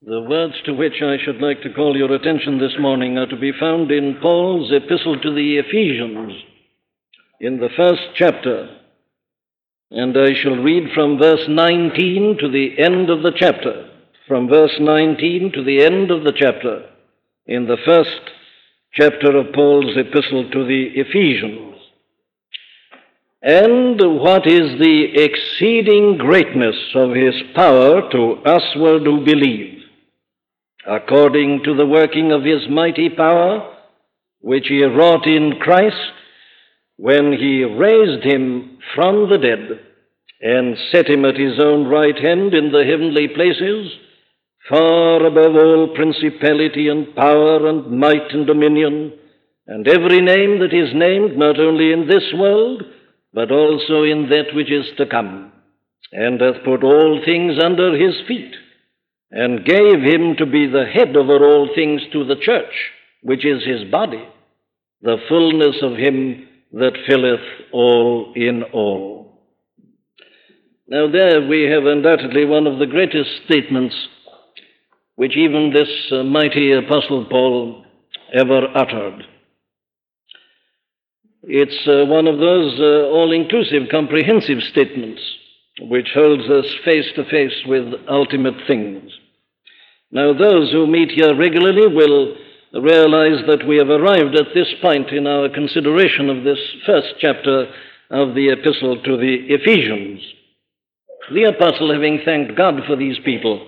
The words to which I should like to call your attention this morning are to be found in Paul's epistle to the Ephesians, in the first chapter, and I shall read from verse 19 to the end of the chapter, from verse 19 to the end of the chapter, in the first chapter of Paul's epistle to the Ephesians. And what is the exceeding greatness of his power to usward who believe, according to the working of his mighty power, which he wrought in Christ, when he raised him from the dead, and set him at his own right hand in the heavenly places, far above all principality and power and might and dominion, and every name that is named, not only in this world, but also in that which is to come, and hath put all things under his feet, and gave him to be the head over all things to the church, which is his body, the fullness of him that filleth all in all. Now there we have undoubtedly one of the greatest statements which even this mighty Apostle Paul ever uttered. It's one of those all-inclusive, comprehensive statements which holds us face to face with ultimate things. Now, those who meet here regularly will realize that we have arrived at this point in our consideration of this first chapter of the epistle to the Ephesians. The apostle, having thanked God for these people,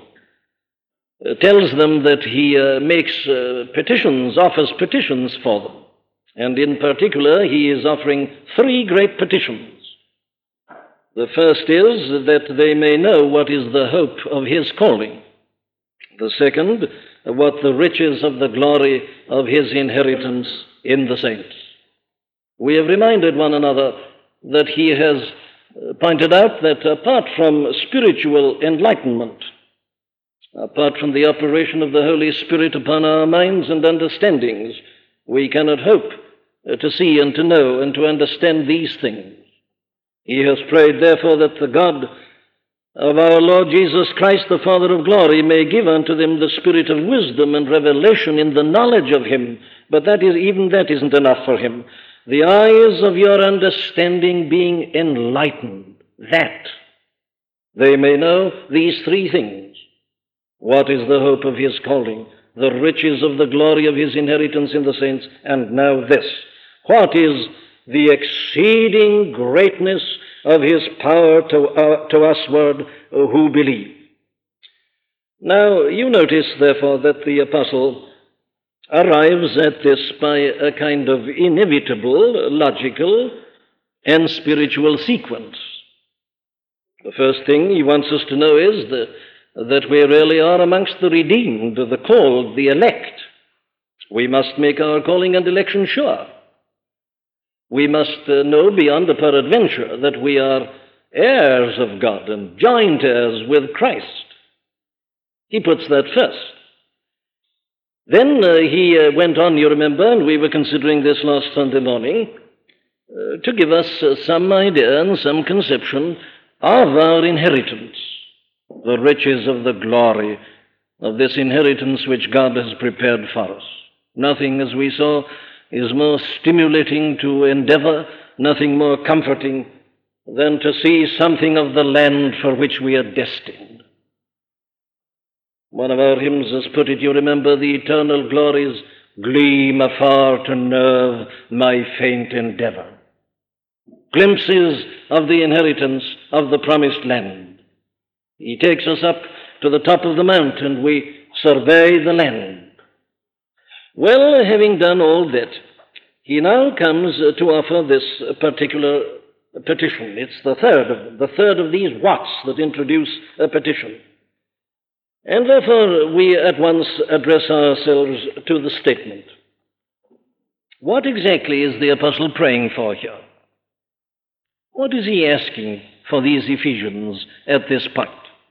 tells them that he makes petitions, offers petitions for them. And in particular, he is offering three great petitions. The first is that they may know what is the hope of his calling. The second, what the riches of the glory of his inheritance in the saints. We have reminded one another that he has pointed out that apart from spiritual enlightenment, apart from the operation of the Holy Spirit upon our minds and understandings, we cannot hope to see and to know and to understand these things. He has prayed, therefore, that the God of our Lord Jesus Christ, the Father of glory, may give unto them the spirit of wisdom and revelation in the knowledge of him. But even that isn't enough for him. The eyes of your understanding being enlightened, that they may know these three things. What is the hope of his calling? The riches of the glory of his inheritance in the saints. And now this. What is the exceeding greatness of his power to usward who believe? Now, you notice, therefore, that the apostle arrives at this by a kind of inevitable, logical, and spiritual sequence. The first thing he wants us to know is that we really are amongst the redeemed, the called, the elect. We must make our calling and election sure. We must know beyond a peradventure that we are heirs of God and joint heirs with Christ. He puts that first. Then he went on, you remember, and we were considering this last Sunday morning, to give us some idea and some conception of our inheritance, the riches of the glory of this inheritance which God has prepared for us. Nothing, as we saw, is more stimulating to endeavor, nothing more comforting than to see something of the land for which we are destined. One of our hymns has put it, you remember, the eternal glories gleam afar to nerve my faint endeavor. Glimpses of the inheritance of the promised land. He takes us up to the top of the mount and we survey the land. Well, having done all that, he now comes to offer this particular petition. It's the third of these whats that introduce a petition. And therefore, we at once address ourselves to the statement. What exactly is the apostle praying for here? What is he asking for these Ephesians at this point?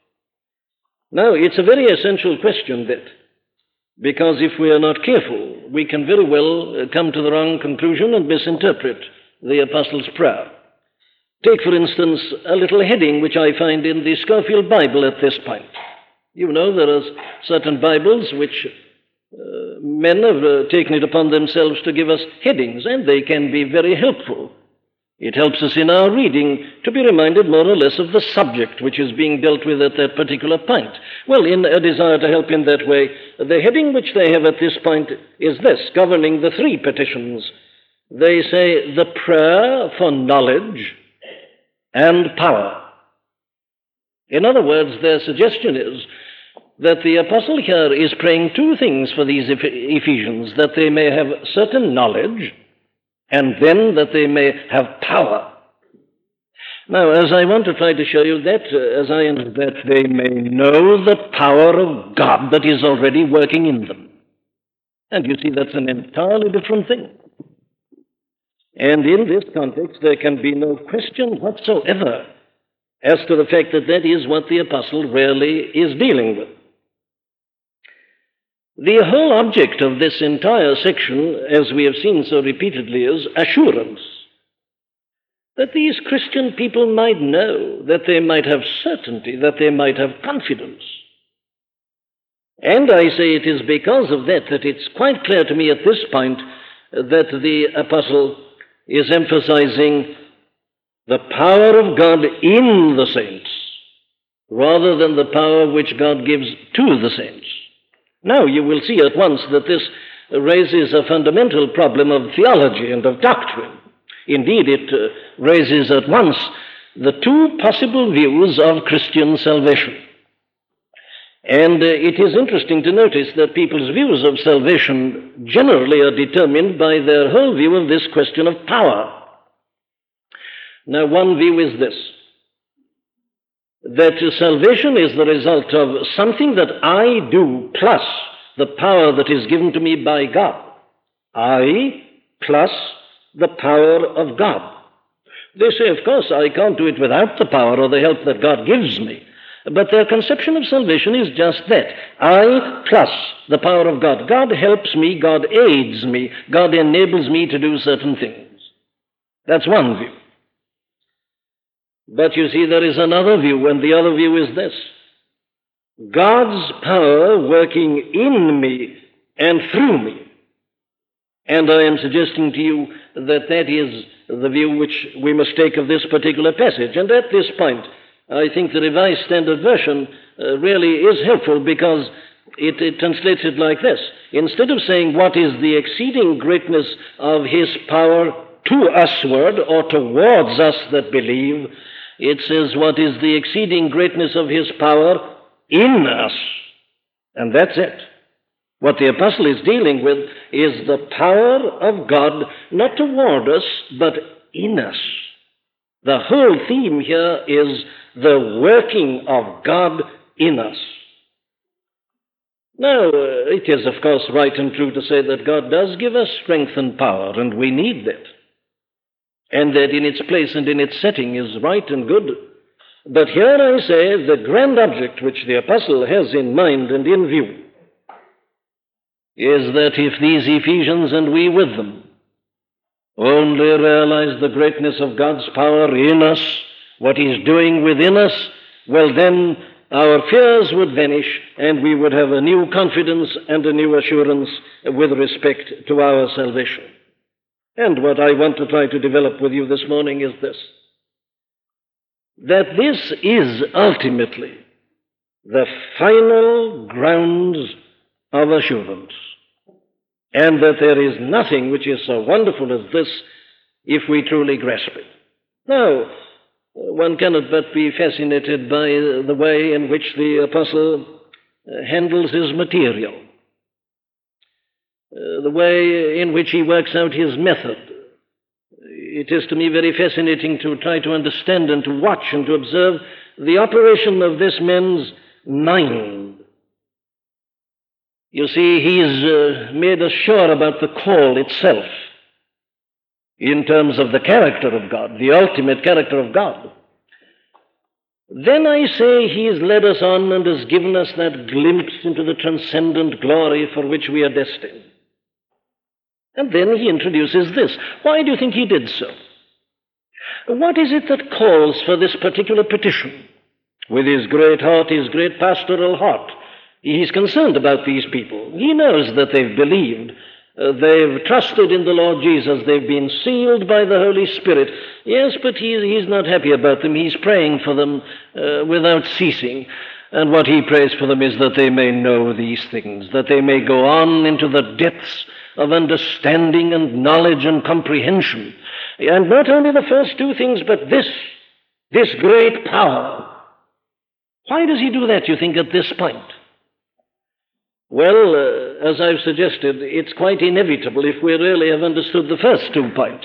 Now, it's a very essential question, that. Because if we are not careful, we can very well come to the wrong conclusion and misinterpret the apostle's prayer. Take, for instance, a little heading which I find in the Scofield Bible at this point. You know, there are certain Bibles which men have taken it upon themselves to give us headings, and they can be very helpful. It helps us in our reading to be reminded more or less of the subject which is being dealt with at that particular point. Well, in a desire to help in that way, the heading which they have at this point is this, governing the three petitions. They say, the prayer for knowledge and power. In other words, their suggestion is that the apostle here is praying two things for these Ephesians, that they may have certain knowledge, and then that they may have power. Now, as I want to try to show you that, that they may know the power of God that is already working in them. And you see, that's an entirely different thing. And in this context, there can be no question whatsoever as to the fact that that is what the apostle really is dealing with. The whole object of this entire section, as we have seen so repeatedly, is assurance. That these Christian people might know, that they might have certainty, that they might have confidence. And I say it is because of that it's quite clear to me at this point that the apostle is emphasizing the power of God in the saints, rather than the power which God gives to the saints. Now, you will see at once that this raises a fundamental problem of theology and of doctrine. Indeed, it raises at once the two possible views of Christian salvation. And it is interesting to notice that people's views of salvation generally are determined by their whole view of this question of power. Now, one view is this, that salvation is the result of something that I do plus the power that is given to me by God. I plus the power of God. They say, of course, I can't do it without the power or the help that God gives me. But their conception of salvation is just that. I plus the power of God. God helps me, God aids me, God enables me to do certain things. That's one view. But you see, there is another view, and the other view is this. God's power working in me and through me. And I am suggesting to you that that is the view which we must take of this particular passage. And at this point, I think the Revised Standard Version really is helpful because it translates it like this. Instead of saying, what is the exceeding greatness of his power to usward or towards us that believe, it says, what is the exceeding greatness of his power in us. And that's it. What the apostle is dealing with is the power of God, not toward us, but in us. The whole theme here is the working of God in us. Now, it is, of course, right and true to say that God does give us strength and power, and we need that. And that in its place and in its setting is right and good. But here I say the grand object which the apostle has in mind and in view is that if these Ephesians and we with them only realize the greatness of God's power in us, what he's doing within us, well then our fears would vanish and we would have a new confidence and a new assurance with respect to our salvation. And what I want to try to develop with you this morning is this, that this is ultimately the final grounds of assurance, and that there is nothing which is so wonderful as this if we truly grasp it. Now, one cannot but be fascinated by the way in which the apostle handles his material, the way in which he works out his method. It is to me very fascinating to try to understand and to watch and to observe the operation of this man's mind. You see, he's made us sure about the call itself in terms of the character of God, the ultimate character of God. Then I say he's led us on and has given us that glimpse into the transcendent glory for which we are destined. And then he introduces this. Why do you think he did so? What is it that calls for this particular petition? With his great heart, his great pastoral heart, he's concerned about these people. He knows that they've believed. They've trusted in the Lord Jesus. They've been sealed by the Holy Spirit. Yes, but he's not happy about them. He's praying for them without ceasing. And what he prays for them is that they may know these things, that they may go on into the depths of understanding and knowledge and comprehension. And not only the first two things, but this great power. Why does he do that, you think, at this point? Well, as I've suggested, it's quite inevitable if we really have understood the first 2 points.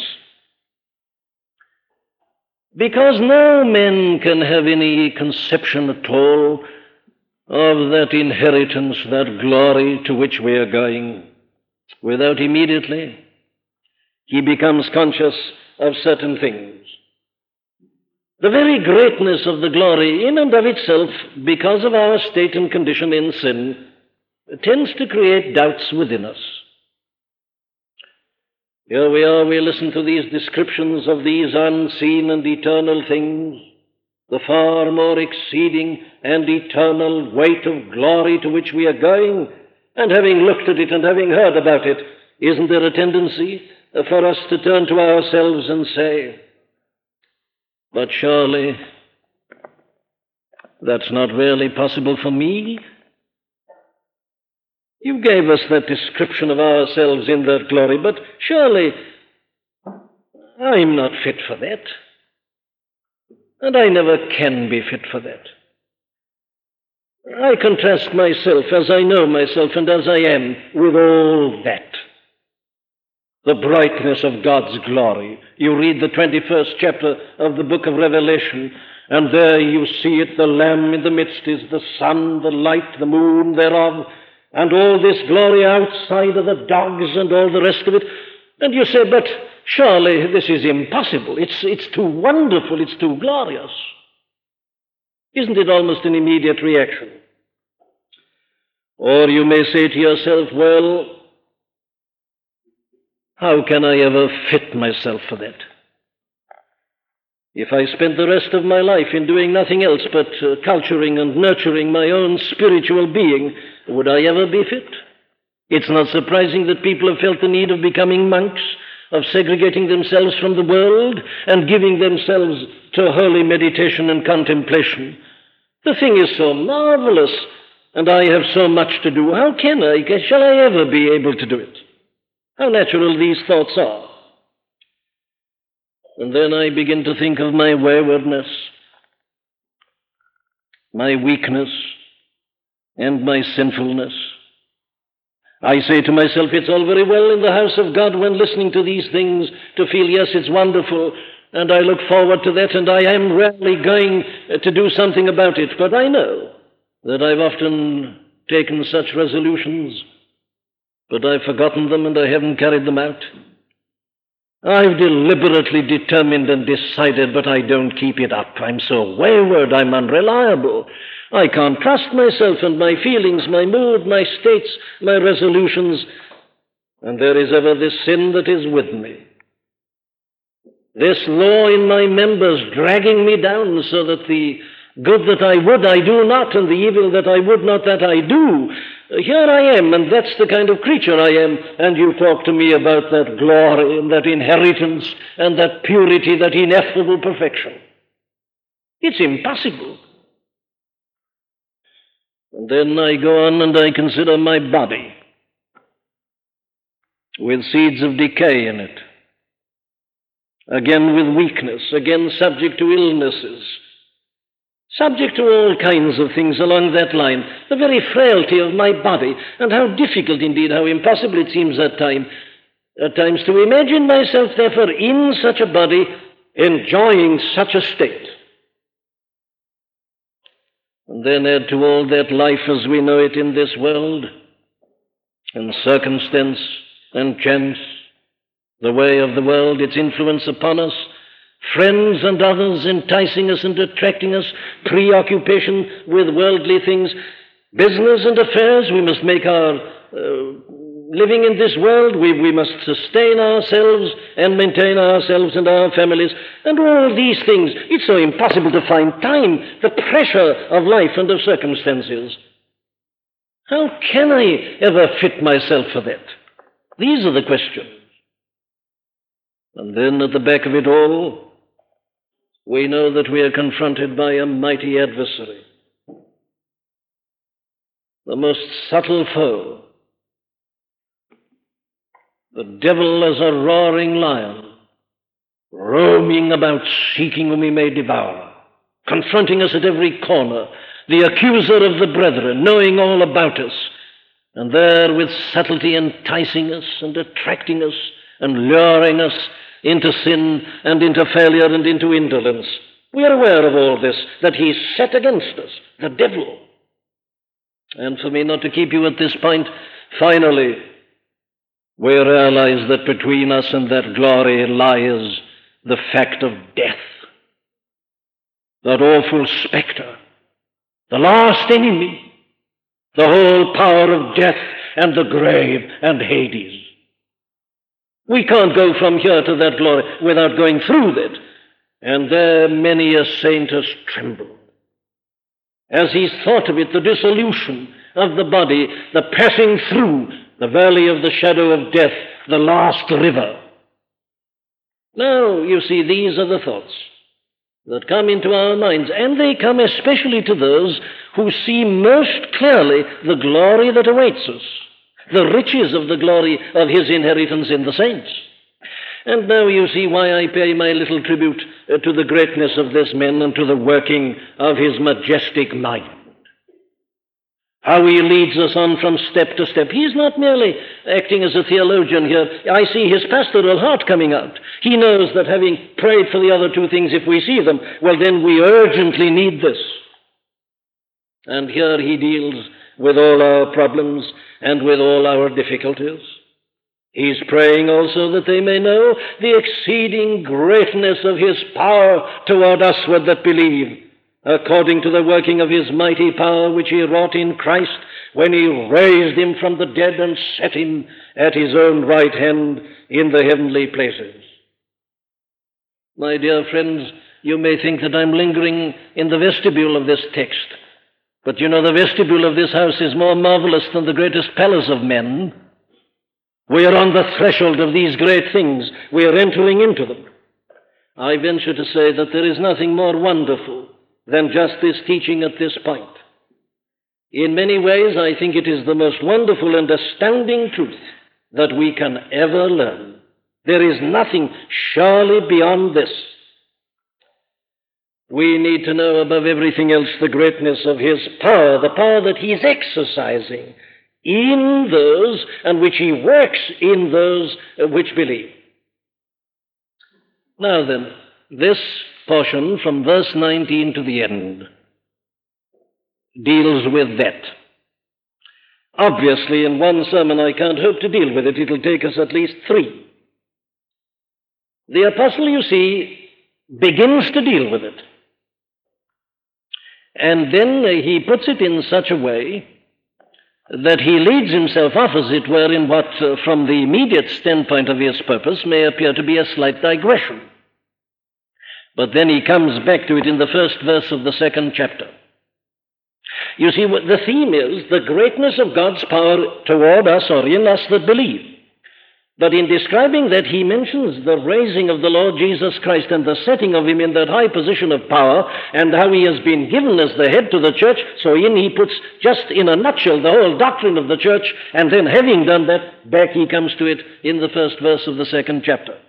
Because no men can have any conception at all of that inheritance, that glory to which we are going, without immediately he becomes conscious of certain things. The very greatness of the glory in and of itself, because of our state and condition in sin, tends to create doubts within us. Here we are, we listen to these descriptions of these unseen and eternal things, the far more exceeding and eternal weight of glory to which we are going, and having looked at it and having heard about it, isn't there a tendency for us to turn to ourselves and say, but surely that's not really possible for me? You gave us that description of ourselves in that glory, but surely I'm not fit for that. And I never can be fit for that. I contrast myself as I know myself and as I am with all that. The brightness of God's glory. You read the 21st chapter of the book of Revelation, and there you see it, the Lamb in the midst is the sun, the light, the moon thereof, and all this glory outside of the dogs and all the rest of it. And you say, but surely this is impossible. It's too wonderful. It's too glorious. Isn't it almost an immediate reaction? Or you may say to yourself, well, how can I ever fit myself for that? If I spent the rest of my life in doing nothing else but culturing and nurturing my own spiritual being, would I ever be fit? It's not surprising that people have felt the need of becoming monks, of segregating themselves from the world and giving themselves to holy meditation and contemplation. The thing is so marvelous, and I have so much to do. How can I? Shall I ever be able to do it? How natural these thoughts are. And then I begin to think of my waywardness, my weakness, and my sinfulness. I say to myself, it's all very well in the house of God when listening to these things to feel, yes, it's wonderful, and I look forward to that, and I am really going to do something about it. But I know that I've often taken such resolutions, but I've forgotten them and I haven't carried them out. I've deliberately determined and decided, but I don't keep it up. I'm so wayward, I'm unreliable. I can't trust myself and my feelings, my mood, my states, my resolutions. And there is ever this sin that is with me. This law in my members dragging me down so that the good that I would, I do not, and the evil that I would not, that I do. Here I am, and that's the kind of creature I am, and you talk to me about that glory and that inheritance and that purity, that ineffable perfection. It's impossible. And then I go on and I consider my body with seeds of decay in it, again with weakness, again subject to illnesses, subject to all kinds of things along that line, the very frailty of my body, and how difficult indeed, how impossible it seems at times to imagine myself, therefore, in such a body, enjoying such a state. And then add to all that life as we know it in this world, and circumstance and chance, the way of the world, its influence upon us, friends and others enticing us and attracting us, preoccupation with worldly things, business and affairs. We must make our living in this world, we must sustain ourselves and maintain ourselves and our families, and all these things. It's so impossible to find time, the pressure of life and of circumstances. How can I ever fit myself for that? These are the questions. And then at the back of it all, we know that we are confronted by a mighty adversary, the most subtle foe. The devil as a roaring lion, roaming about, seeking whom he may devour, confronting us at every corner, the accuser of the brethren, knowing all about us, and there with subtlety enticing us and attracting us and luring us into sin and into failure and into indolence. We are aware of all this, that he's set against us, the devil. And for me not to keep you at this point, finally, we realize that between us and that glory lies the fact of death, that awful specter, the last enemy, the whole power of death and the grave and Hades. We can't go from here to that glory without going through that. And there many a saint has trembled as he's thought of it, the dissolution of the body, the passing through the valley of the shadow of death, the last river. Now, you see, these are the thoughts that come into our minds, and they come especially to those who see most clearly the glory that awaits us, the riches of the glory of his inheritance in the saints. And now you see why I pay my little tribute to the greatness of this man and to the working of his majestic mind. How he leads us on from step to step. He's not merely acting as a theologian here. I see his pastoral heart coming out. He knows that having prayed for the other two things, if we see them, well, then we urgently need this. And here he deals with all our problems and with all our difficulties. He's praying also that they may know the exceeding greatness of his power toward usward that believe, according to the working of his mighty power which he wrought in Christ when he raised him from the dead and set him at his own right hand in the heavenly places. My dear friends, you may think that I'm lingering in the vestibule of this text, but you know the vestibule of this house is more marvelous than the greatest palace of men. We are on the threshold of these great things. We are entering into them. I venture to say that there is nothing more wonderful than just this teaching at this point. In many ways, I think it is the most wonderful and astounding truth that we can ever learn. There is nothing surely beyond this. We need to know above everything else the greatness of his power, the power that he is exercising in those and which he works in those which believe. Now then, this portion from verse 19 to the end deals with that. Obviously, in one sermon I can't hope to deal with it. It'll take us at least 3. The apostle, you see, begins to deal with it. And then he puts it in such a way that he leads himself off, as it were, in what, from the immediate standpoint of his purpose, may appear to be a slight digression. But then he comes back to it in the first verse of the 2nd chapter. You see, the theme is the greatness of God's power toward us or in us that believe. But in describing that, he mentions the raising of the Lord Jesus Christ and the setting of him in that high position of power and how he has been given as the head to the church. So in he puts just in a nutshell the whole doctrine of the church, and then having done that, back he comes to it in the first verse of the 2nd chapter.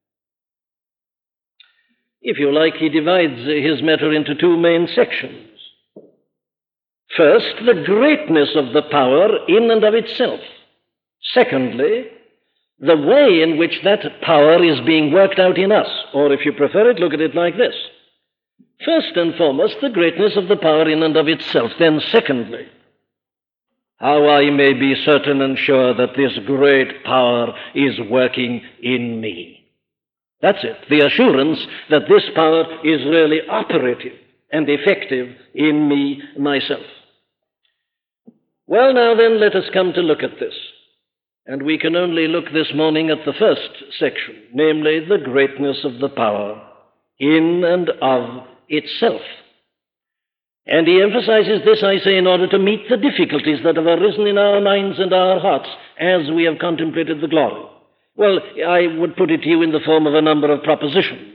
If you like, he divides his matter into 2 main sections. First, the greatness of the power in and of itself. Secondly, the way in which that power is being worked out in us. Or if you prefer it, look at it like this. First and foremost, the greatness of the power in and of itself. Then secondly, how I may be certain and sure that this great power is working in me. That's it, the assurance that this power is really operative and effective in me, myself. Well, now then, let us come to look at this. And we can only look this morning at the first section, namely the greatness of the power in and of itself. And he emphasizes this, I say, in order to meet the difficulties that have arisen in our minds and our hearts as we have contemplated the glory. Well, I would put it to you in the form of a number of propositions.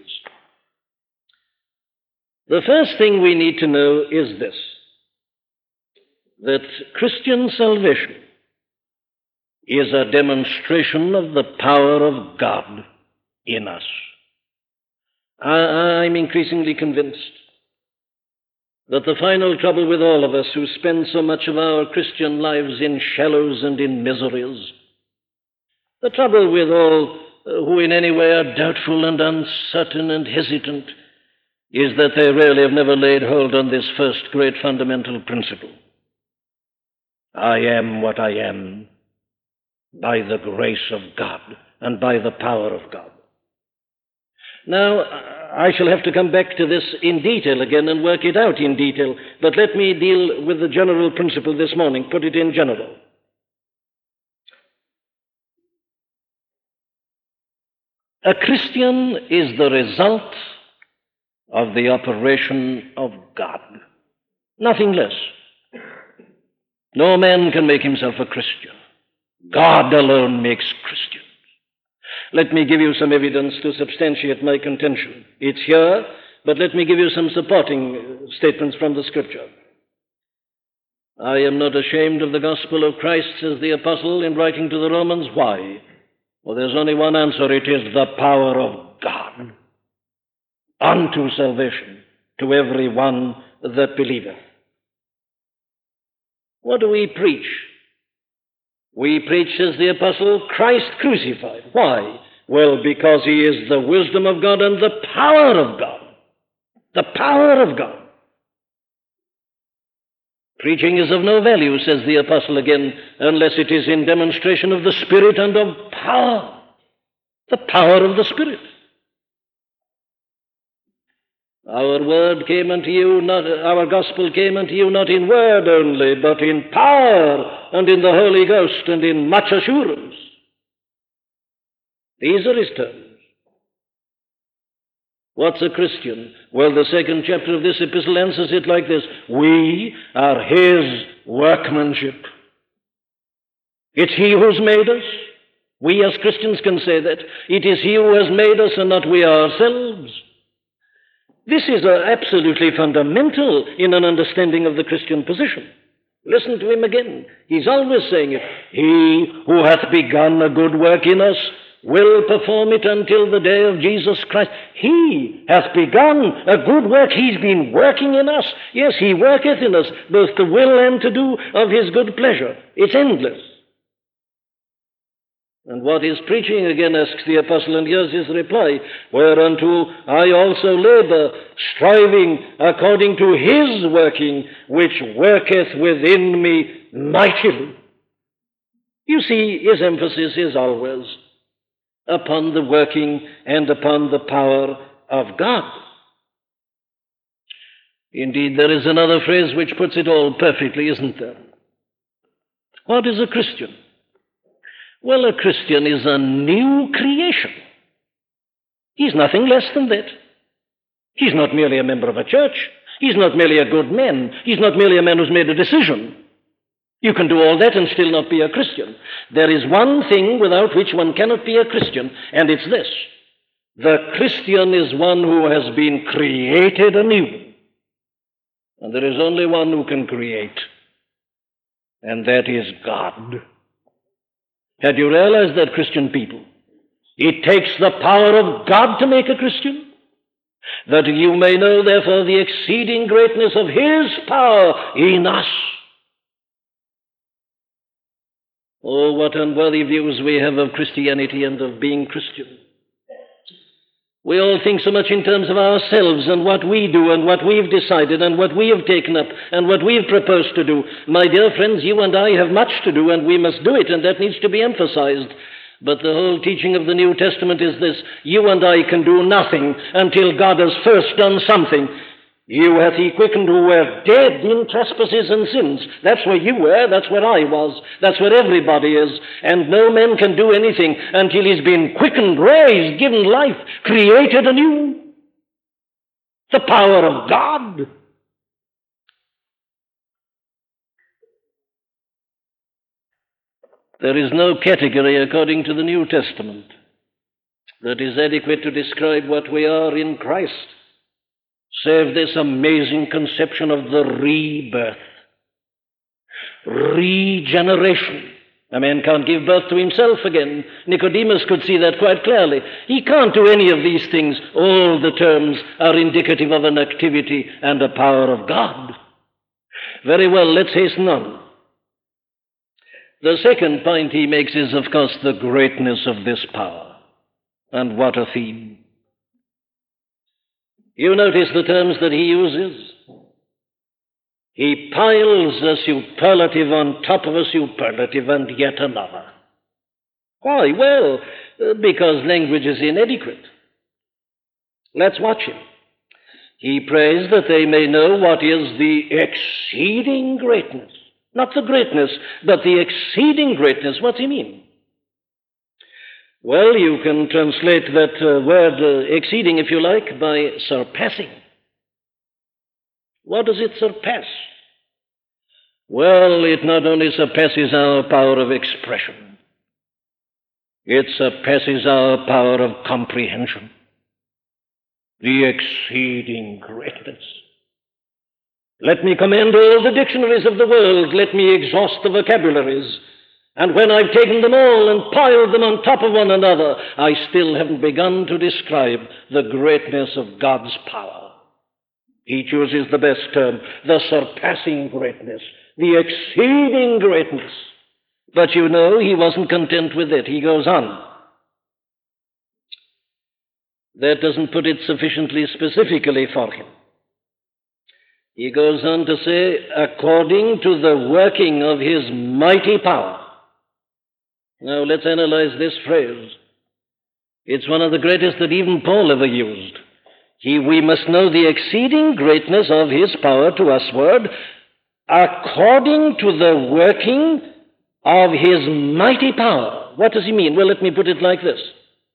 The first thing we need to know is this, that Christian salvation is a demonstration of the power of God in us. I'm increasingly convinced that the final trouble with all of us who spend so much of our Christian lives in shallows and in miseries, the trouble with all who in any way are doubtful and uncertain and hesitant, is that they really have never laid hold on this first great fundamental principle. I am what I am by the grace of God and by the power of God. Now, I shall have to come back to this in detail again and work it out in detail, but let me deal with the general principle this morning, put it in general. A Christian is the result of the operation of God, nothing less. No man can make himself a Christian. God alone makes Christians. Let me give you some evidence to substantiate my contention. It's here, but let me give you some supporting statements from the Scripture. I am not ashamed of the gospel of Christ, says the apostle in writing to the Romans. Why? Well, there's only one answer. It is the power of God unto salvation to every one that believeth. What do we preach? We preach, says the apostle, Christ crucified. Why? Well, because he is the wisdom of God and the power of God. The power of God. Preaching is of no value, says the apostle again, unless it is in demonstration of the Spirit and of power. The power of the Spirit. Our word came unto you, our gospel came unto you not in word only, but in power and in the Holy Ghost and in much assurance. These are his terms. What's a Christian? Well, the second chapter of this epistle answers it like this. We are his workmanship. It's he who's made us. We as Christians can say that. It is he who has made us and not we ourselves. This is absolutely fundamental in an understanding of the Christian position. Listen to him again. He's always saying it. He who hath begun a good work in us will perform it until the day of Jesus Christ. He hath begun a good work. He's been working in us. Yes, he worketh in us, both to will and to do of his good pleasure. It's endless. And what is preaching, again, asks the apostle, and here's his reply, whereunto I also labor, striving according to his working, which worketh within me mightily. You see, his emphasis is always upon the working and upon the power of God. Indeed, there is another phrase which puts it all perfectly, isn't there? What is a Christian? Well, a Christian is a new creation. He's nothing less than that. He's not merely a member of a church. He's not merely a good man. He's not merely a man who's made a decision. You can do all that and still not be a Christian. There is one thing without which one cannot be a Christian, and it's this. The Christian is one who has been created anew. And there is only one who can create, and that is God. Had you realized that, Christian people? It takes the power of God to make a Christian, that you may know, therefore, the exceeding greatness of his power in us. Oh, what unworthy views we have of Christianity and of being Christian. We all think so much in terms of ourselves and what we do and what we've decided and what we have taken up and what we've proposed to do. My dear friends, you and I have much to do, and we must do it, and that needs to be emphasized. But the whole teaching of the New Testament is this. You and I can do nothing until God has first done something. You hath he quickened who were dead in trespasses and sins. That's where you were, that's where I was, that's where everybody is. And no man can do anything until he's been quickened, raised, given life, created anew. The power of God. There is no category, according to the New Testament, that is adequate to describe what we are in Christ, save this amazing conception of the rebirth, regeneration. A man can't give birth to himself again. Nicodemus could see that quite clearly. He can't do any of these things. All the terms are indicative of an activity and a power of God. Very well, let's hasten on. The second point he makes is, of course, the greatness of this power. And what a theme. You notice the terms that he uses. He piles a superlative on top of a superlative and yet another. Why? Well, because language is inadequate. Let's watch him. He prays that they may know what is the exceeding greatness. Not the greatness, but the exceeding greatness. What's he mean? Well, you can translate that word exceeding, if you like, by surpassing. What does it surpass? Well, it not only surpasses our power of expression, it surpasses our power of comprehension. The exceeding greatness. Let me command all the dictionaries of the world. Let me exhaust the vocabularies. And when I've taken them all and piled them on top of one another, I still haven't begun to describe the greatness of God's power. He chooses the best term, the surpassing greatness, the exceeding greatness. But you know, he wasn't content with it. He goes on. That doesn't put it sufficiently specifically for him. He goes on to say, according to the working of his mighty power. Now, let's analyze this phrase. It's one of the greatest that even Paul ever used. We must know the exceeding greatness of his power to usward, according to the working of his mighty power. What does he mean? Well, let me put it like this.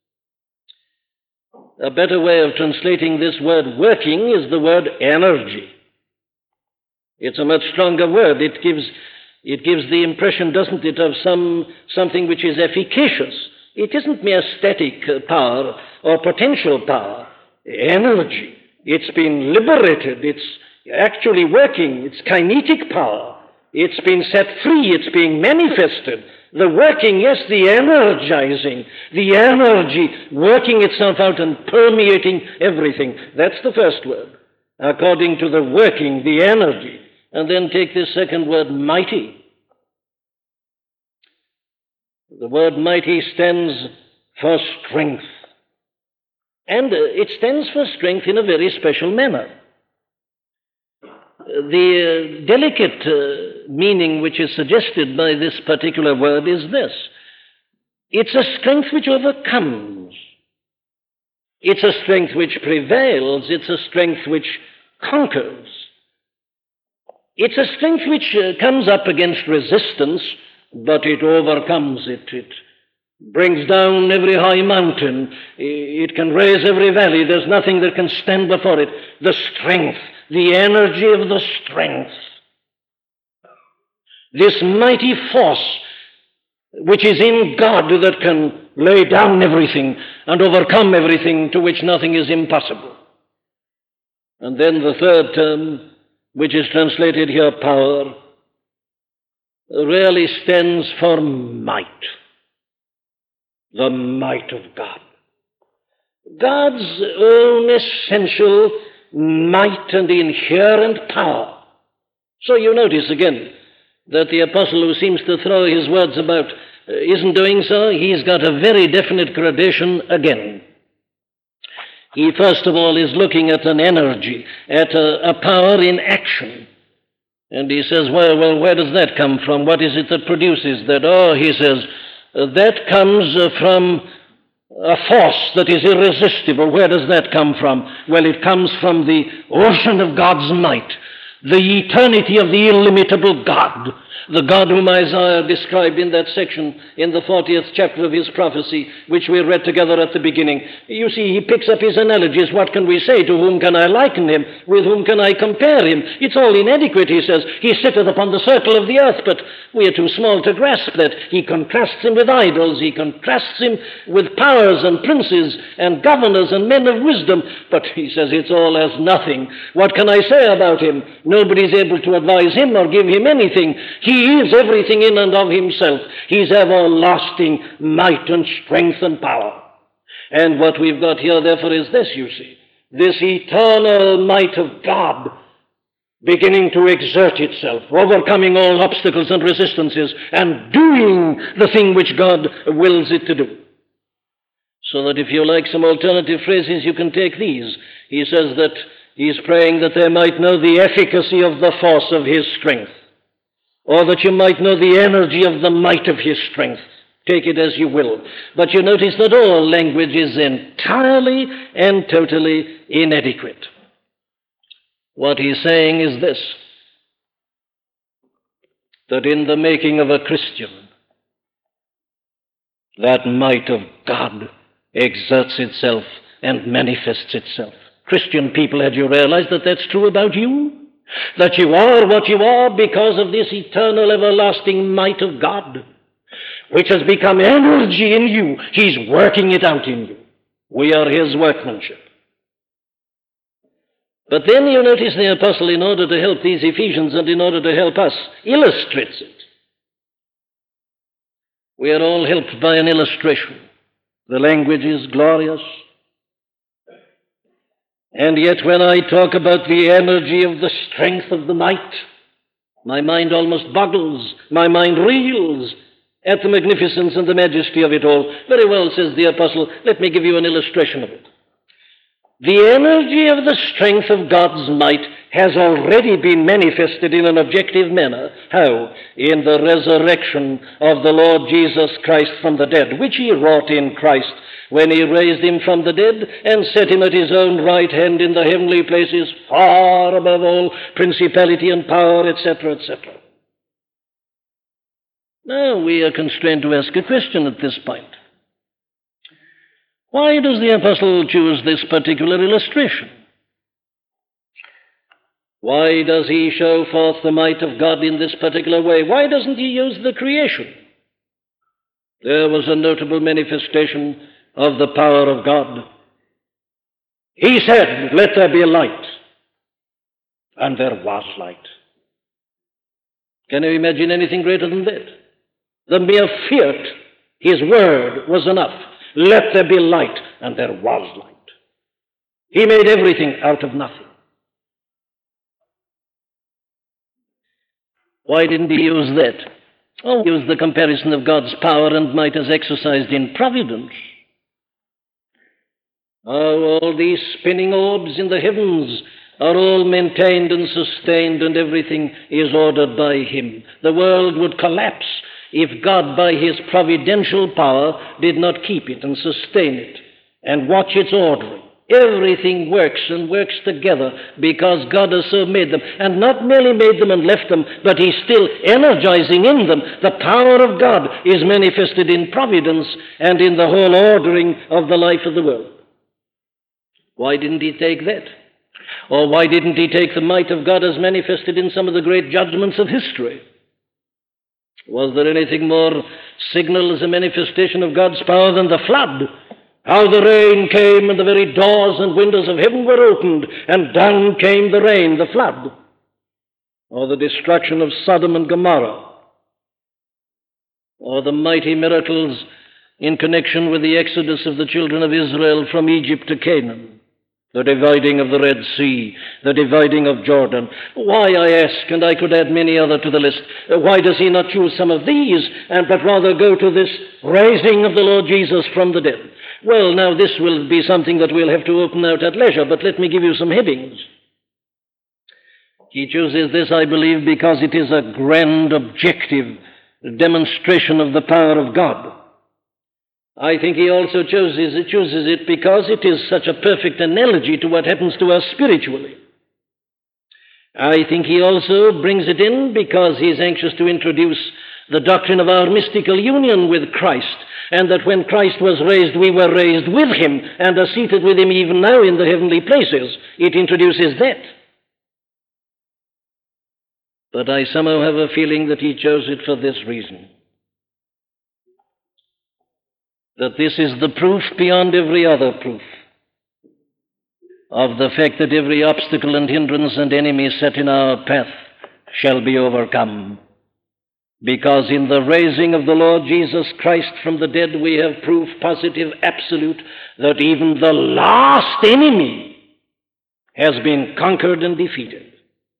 A better way of translating this word working is the word energy. It's a much stronger word. It gives the impression, doesn't it, of something which is efficacious. It isn't mere static power or potential power. Energy. It's been liberated. It's actually working. It's kinetic power. It's been set free. It's being manifested. The working, yes, the energizing, the energy working itself out and permeating everything. That's the first word. According to the working, the energy. And then take this second word, mighty. The word mighty stands for strength. And it stands for strength in a very special manner. The delicate meaning which is suggested by this particular word is this. It's a strength which overcomes. It's a strength which prevails. It's a strength which conquers. It's a strength which comes up against resistance, but it overcomes it. It brings down every high mountain. It can raise every valley. There's nothing that can stand before it. The strength, the energy of the strength. This mighty force which is in God that can lay down everything and overcome everything, to which nothing is impossible. And then the third term, which is translated here power, really stands for might. The might of God. God's own essential might and inherent power. So you notice again that the apostle who seems to throw his words about isn't doing so. He's got a very definite gradation again. He first of all is looking at an energy, at a power in action. And he says, well, where does that come from? What is it that produces that? Oh, he says, that comes from a force that is irresistible. Where does that come from? Well, it comes from the ocean of God's might, the eternity of the illimitable God, the God whom Isaiah described in that section in the 40th chapter of his prophecy, which we read together at the beginning. You see, he picks up his analogies. What can we say? To whom can I liken him? With whom can I compare him? It's all inadequate, he says. He sitteth upon the circle of the earth, but we are too small to grasp that. He contrasts him with idols. He contrasts him with powers and princes and governors and men of wisdom. But he says it's all as nothing. What can I say about him? Nobody's able to advise him or give him anything. He is everything in and of himself. He's everlasting might and strength and power. And what we've got here, therefore, is this, you see. This eternal might of God beginning to exert itself, overcoming all obstacles and resistances, and doing the thing which God wills it to do. So that if you like some alternative phrases, you can take these. He says that he's praying that they might know the efficacy of the force of his strength, or that you might know the energy of the might of his strength. Take it as you will. But you notice that all language is entirely and totally inadequate. What he's saying is this, that in the making of a Christian, that might of God exerts itself and manifests itself. Christian people, had you realized that that's true about you? That you are what you are because of this eternal, everlasting might of God, which has become energy in you. He's working it out in you. We are his workmanship. But then you notice the apostle, in order to help these Ephesians and in order to help us, illustrates it. We are all helped by an illustration. The language is glorious. And yet when I talk about the energy of the strength of the might, my mind almost boggles, my mind reels at the magnificence and the majesty of it all. Very well, says the apostle, let me give you an illustration of it. The energy of the strength of God's might has already been manifested in an objective manner. How? In the resurrection of the Lord Jesus Christ from the dead, which he wrought in Christ when he raised him from the dead and set him at his own right hand in the heavenly places, far above all principality and power, etc., etc. Now we are constrained to ask a question at this point. Why does the apostle choose this particular illustration? Why does he show forth the might of God in this particular way? Why doesn't he use the creation? There was a notable manifestation of the power of God. He said, let there be light. And there was light. Can you imagine anything greater than that? The mere fiat, his word, was enough. Let there be light, and there was light. He made everything out of nothing. Why didn't he use that? Oh, use the comparison of God's power and might as exercised in providence. Oh, all these spinning orbs in the heavens are all maintained and sustained, and everything is ordered by him. The world would collapse if God, by his providential power, did not keep it and sustain it and watch its ordering. Everything works and works together because God has so made them, and not merely made them and left them, but he's still energizing in them. The power of God is manifested in providence and in the whole ordering of the life of the world. Why didn't he take that? Or why didn't he take the might of God as manifested in some of the great judgments of history? Was there anything more signal as a manifestation of God's power than the flood? How the rain came and the very doors and windows of heaven were opened, and down came the rain, the flood. Or the destruction of Sodom and Gomorrah. Or the mighty miracles in connection with the exodus of the children of Israel from Egypt to Canaan. The dividing of the Red Sea, the dividing of Jordan. Why, I ask, and I could add many other to the list, why does he not choose some of these, but rather go to this raising of the Lord Jesus from the dead? Well, now this will be something that we'll have to open out at leisure, but let me give you some headings. He chooses this, I believe, because it is a grand objective demonstration of the power of God. I think he also chooses it because it is such a perfect analogy to what happens to us spiritually. I think he also brings it in because he is anxious to introduce the doctrine of our mystical union with Christ, and that when Christ was raised, we were raised with him and are seated with him even now in the heavenly places. It introduces that. But I somehow have a feeling that he chose it for this reason. That this is the proof beyond every other proof of the fact that every obstacle and hindrance and enemy set in our path shall be overcome. Because in the raising of the Lord Jesus Christ from the dead, we have proof positive, absolute, that even the last enemy has been conquered and defeated.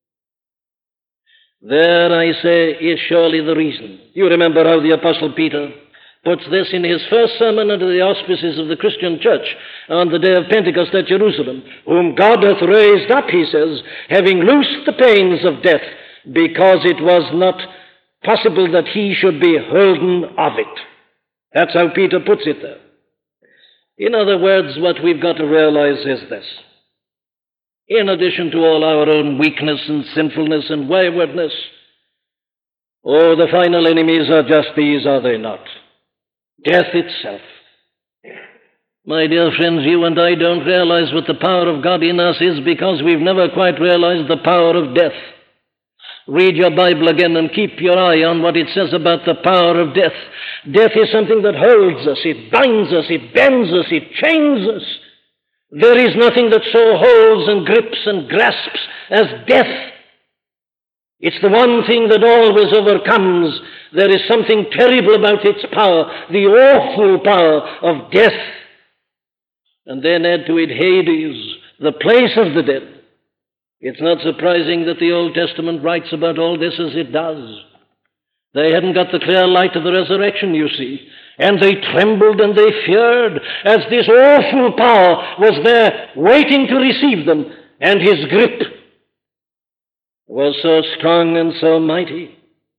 There, I say, is surely the reason. You remember how the Apostle Peter puts this in his first sermon under the auspices of the Christian church on the day of Pentecost at Jerusalem. Whom God hath raised up, he says, having loosed the pains of death, because it was not possible that he should be holden of it. That's how Peter puts it there. In other words, what we've got to realize is this. In addition to all our own weakness and sinfulness and waywardness, the final enemies are just these, are they not? Death itself. My dear friends, you and I don't realize what the power of God in us is because we've never quite realized the power of death. Read your Bible again and keep your eye on what it says about the power of death. Death is something that holds us, it binds us, it bends us, it chains us. There is nothing that so holds and grips and grasps as death. It's the one thing that always overcomes. There is something terrible about its power, the awful power of death. And then add to it Hades, the place of the dead. It's not surprising that the Old Testament writes about all this as it does. They hadn't got the clear light of the resurrection, you see, and they trembled and they feared as this awful power was there waiting to receive them, and his grip was so strong and so mighty.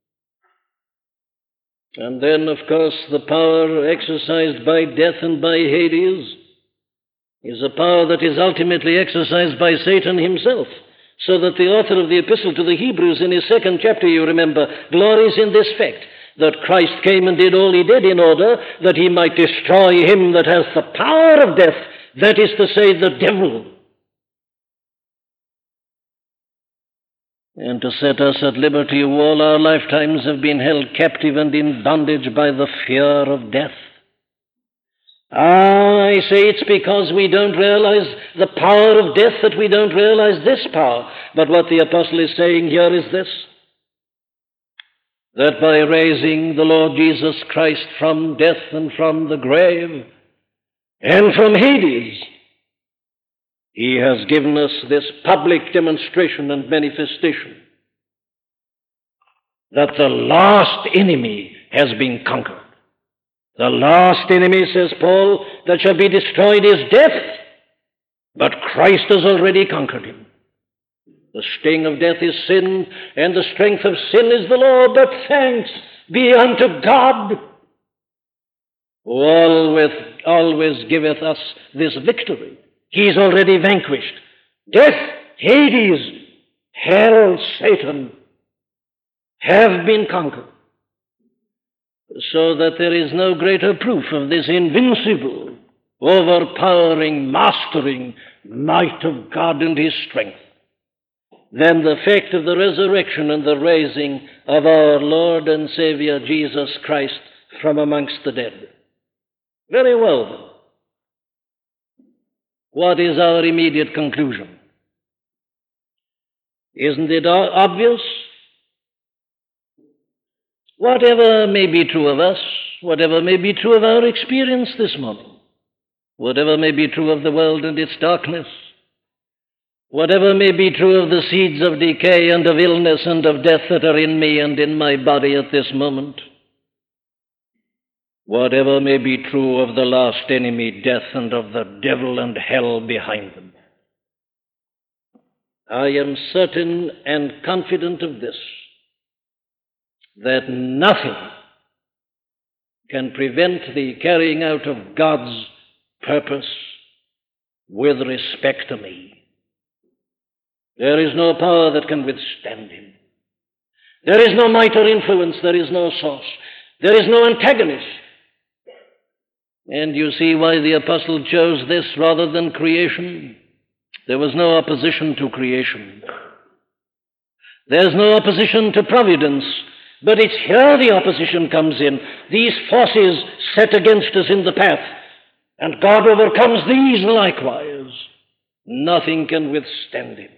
And then, of course, the power exercised by death and by Hades is a power that is ultimately exercised by Satan himself. So that the author of the epistle to the Hebrews in his second chapter, you remember, glories in this fact, that Christ came and did all he did in order that he might destroy him that has the power of death, that is to say, the devil, and to set us at liberty who all our lifetimes have been held captive and in bondage by the fear of death. I say it's because we don't realize the power of death that we don't realize this power. But what the apostle is saying here is this, that by raising the Lord Jesus Christ from death and from the grave and from Hades, he has given us this public demonstration and manifestation that the last enemy has been conquered. The last enemy, says Paul, that shall be destroyed is death, but Christ has already conquered him. The sting of death is sin, and the strength of sin is the law, but thanks be unto God, who always giveth us this victory. He's already vanquished. Death, Hades, hell, Satan have been conquered. So that there is no greater proof of this invincible, overpowering, mastering might of God and his strength than the fact of the resurrection and the raising of our Lord and Savior Jesus Christ from amongst the dead. Very well, then. What is our immediate conclusion? Isn't it obvious? Whatever may be true of us, whatever may be true of our experience this morning, whatever may be true of the world and its darkness, whatever may be true of the seeds of decay and of illness and of death that are in me and in my body at this moment, whatever may be true of the last enemy, death, and of the devil and hell behind them, I am certain and confident of this, that nothing can prevent the carrying out of God's purpose with respect to me. There is no power that can withstand him. There is no might or influence. There is no source. There is no antagonist. And you see why the apostle chose this rather than creation. There was no opposition to creation. There's no opposition to providence. But it's here the opposition comes in. These forces set against us in the path. And God overcomes these likewise. Nothing can withstand him.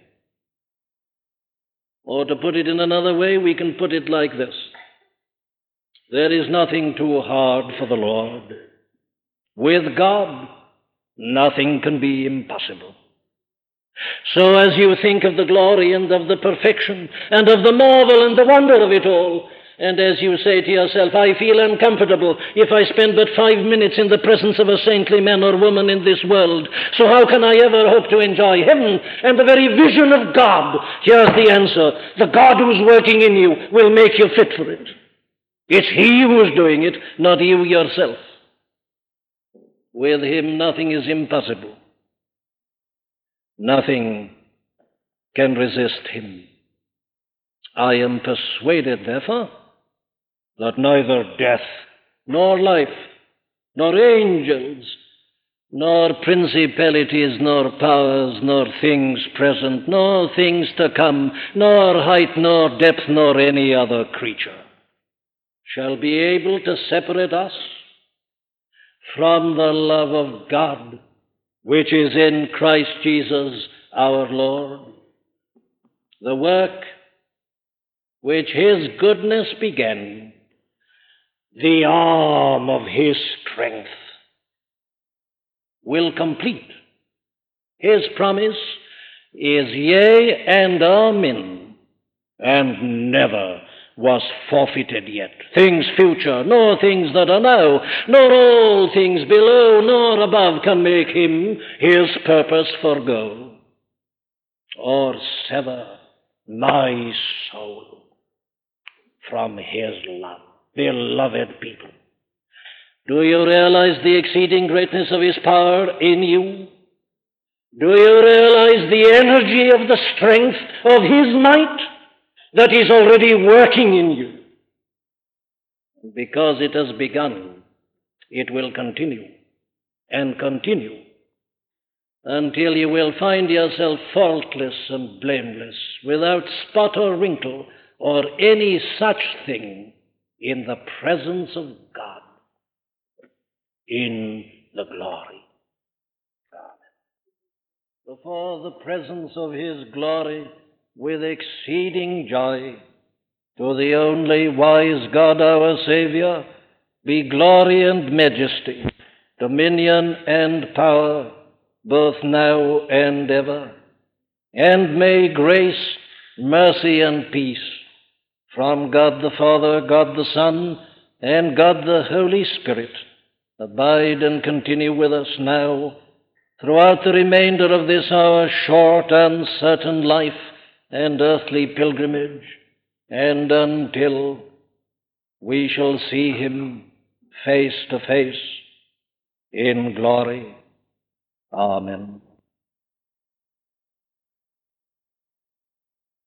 Or to put it in another way, we can put it like this. There is nothing too hard for the Lord. With God, nothing can be impossible. So as you think of the glory and of the perfection and of the marvel and the wonder of it all, and as you say to yourself, I feel uncomfortable if I spend but 5 minutes in the presence of a saintly man or woman in this world, so how can I ever hope to enjoy heaven and the very vision of God? Here's the answer. The God who's working in you will make you fit for it. It's he who's doing it, not you yourself. With him, nothing is impossible. Nothing can resist him. I am persuaded, therefore, that neither death, nor life, nor angels, nor principalities, nor powers, nor things present, nor things to come, nor height, nor depth, nor any other creature shall be able to separate us from the love of God, which is in Christ Jesus our Lord. The work which his goodness began, the arm of his strength will complete. His promise is yea and amen, and never was forfeited yet. Things future, nor things that are now, nor all things below, nor above can make him his purpose forego, or sever my soul from his love. Beloved people, do you realize the exceeding greatness of his power in you? Do you realize the energy of the strength of his might that is already working in you? Because it has begun, it will continue and continue until you will find yourself faultless and blameless, without spot or wrinkle or any such thing, in the presence of God, in the glory. Before the presence of his glory, with exceeding joy, to the only wise God our Savior, be glory and majesty, dominion and power, both now and ever. And may grace, mercy, and peace from God the Father, God the Son, and God the Holy Spirit abide and continue with us now, throughout the remainder of this our short, uncertain life and earthly pilgrimage, and until we shall see him face to face in glory. Amen.